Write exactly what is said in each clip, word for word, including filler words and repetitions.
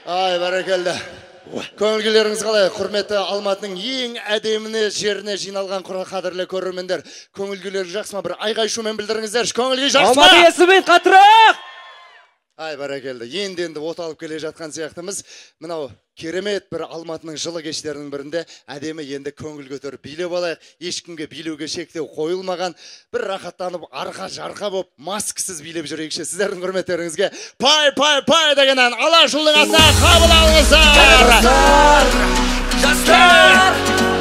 Ай, бәрекелді. Көңілгілеріңіз қалай? Құрметті Алматының ең әдеміне жеріне жиналған қадірлі көрермендер. Көңілгілеріңіз жақсы ма? Bir айғай-шумен білдіріңіздер. Көңілге жақсы ма? Алматы есімен қатырақ! Ай, бәрекелді. Енді-енді от алып келе жатқан сияқтымыз. Мынау керемет бір Алматының жылы кештерінің бірінде әдемі енді көңіл көтеріп билеп алайық. Ешкімге билеуге шектеу қойылмаған, бір рахаттанып арқа жарқа болып маскасыз билеп жүрейікші. Сіздердің құрметтеріңізге пай пай пай деген ән Алашұлының атына қабыл алыңыздар. Жастар!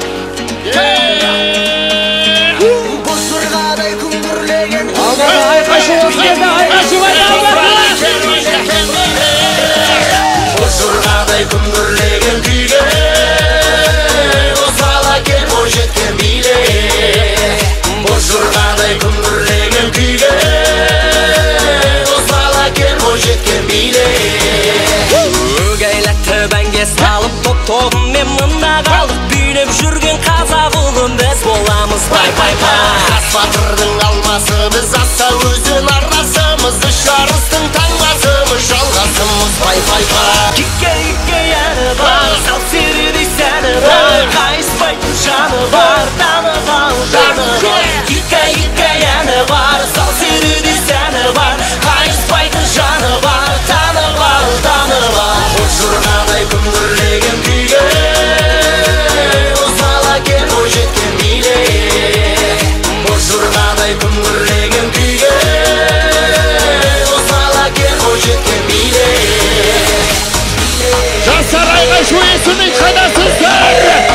Бұл сұрғадай күңгірлеген Айқашы өткенді, айқашы Сұрғадай күңгірлеген күйге Осала кел бой жеткен биле Бұл сұрғадай күңгірлеген күйге Осала кел бой жеткен биле Өгейләтті бәнге салып топ-тоғым мен мында қалдық Билеп жүрген қазақ ұлын біз боламыз пай-пай-пай Қас батырдың алмасы біз аса өзен арнасымыз Үш арыстың таңбасымыз жалғасымыз пай-пай-пай Икке-икке әні бар, сал серідей сәні бар Қайыспайтын жаны бар, танып ал жаны бар Икке-икке әні бар, сал серідей сәні бар Қайыспайтын жаны бар, танып ал жаны бар Бұл жұрғадай күңгірлеген күйге Осала кел бой жеткен биле Бұл жұрғадай күңгірлеген күйге Осала кел бой жеткен биле Жастар айғай-шу есімін қайдасыздар!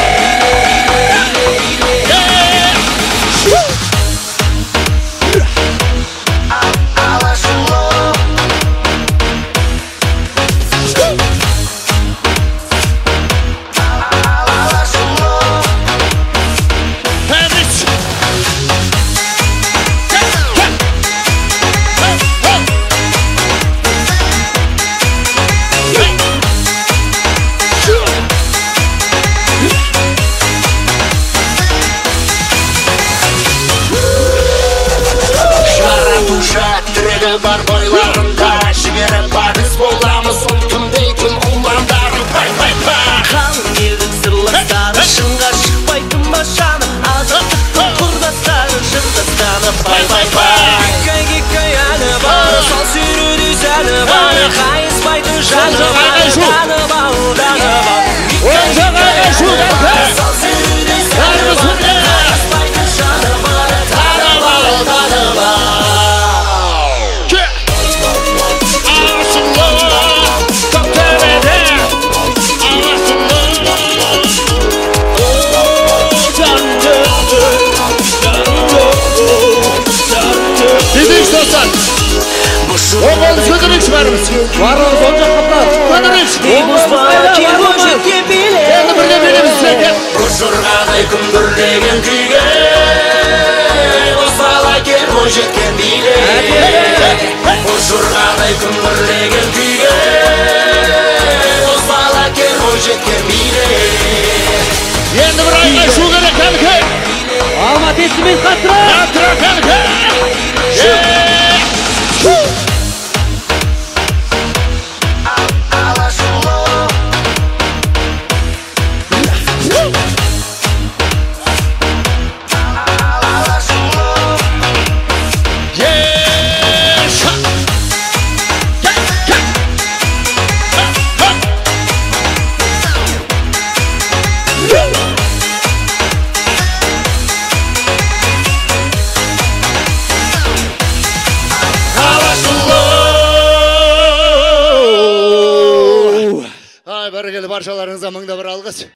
Бар бойларында жігері бар біз боламыз ұлтым дейтін ұландары пай-пай-пай Қалың елдің сырластары шыңға шықпайтын машаны Азаттықтың құрдастары жырдастаны пай-пай-пай Иккай-иккай әні бар, сал сүйрідей сәні бар Қайыспайтын жаны бар, танып ал, танып ал Иккай-иккай әні сал сүйрідей сәні бар Қайыспайтын жаны бар, танып ал, танып ал Оғылыз көдірікші бәріміз. Барымыз он жаққапар. Көдірікші. Енді бірге білеміз сізге. Бұл жұрғадай күңгірлеген күйге Осала кел бой жеткен биле Бұл жұрғадай күңгірлеген күйге Осала кел бой жеткен биле Енді бір айғай-шу керек кәлкі. Алматы есімен қатырақ! Қатырақ кәлкі. Бәрекелді баршаларыңызға мыңда бір алғыс.